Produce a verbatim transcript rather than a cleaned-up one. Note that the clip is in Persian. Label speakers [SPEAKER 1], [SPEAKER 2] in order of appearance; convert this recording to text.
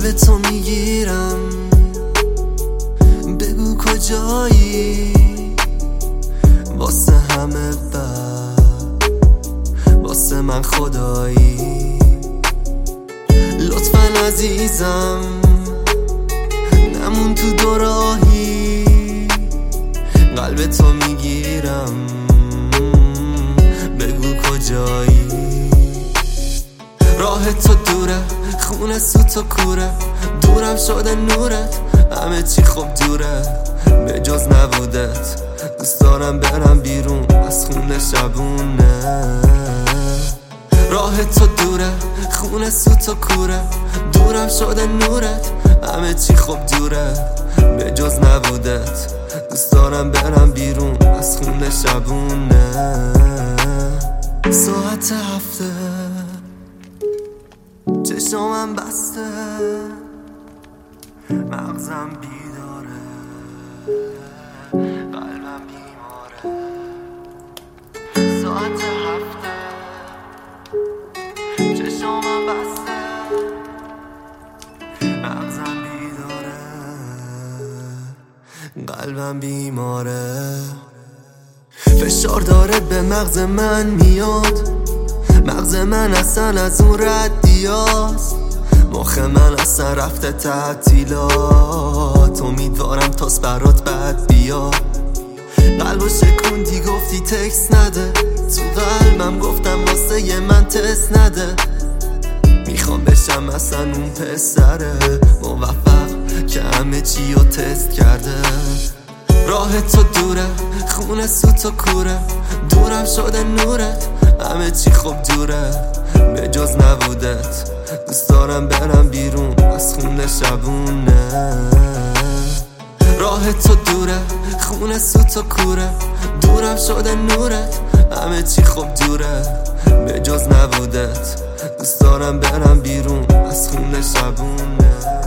[SPEAKER 1] قلب تو میگیرم، بگو کجایی، واسه همه بد، واسه من خدایی. لطفاً عزیزم نمون تو دو راهی، قلب تو میگیرم، بگو کجایی. راه تو دوره، خونه سوت و کوره، دورم شده نورت، همه چی خوب دوره به جز نبودت. دوست دارم برم بیرون از خونه شبونه. راه تو دوره، خونه سوت و کوره، دورم شده نورت، همه چی خوب دوره به جز نبودت. دوست دارم برم بیرون از خونه شبونه. ساعت هفته، چشامم بسته، مغزم بیداره، قلبم بیماره. ساعت هفته، چشامم بسته، مغزم بیداره، قلبم بیماره. فشار داره به مغز من میاد، مغز من اصلا از اون ردیاست، مخ من اصلا رفته تعطیلات. امیدوارم تاس برات بد بیا. قلبو شکوندی گفتی تکس نده، تو قلبم گفتم واسه یه من تست نده. میخوام بشم اصلا اون پسره موفق که همه چی رو تست کرده. راه تو دوره، خونه سوت و کوره، دورم شده نورت، همه چی خوب دوره به جز نبودت. دوست دارم برم بیرون از خونه شبونه. راه تو دوره، خونه سوت و کوره، دورم شده نورت، همه چی خوب دوره به جز نبودت. دوست دارم برم بیرون از خونه شبونه.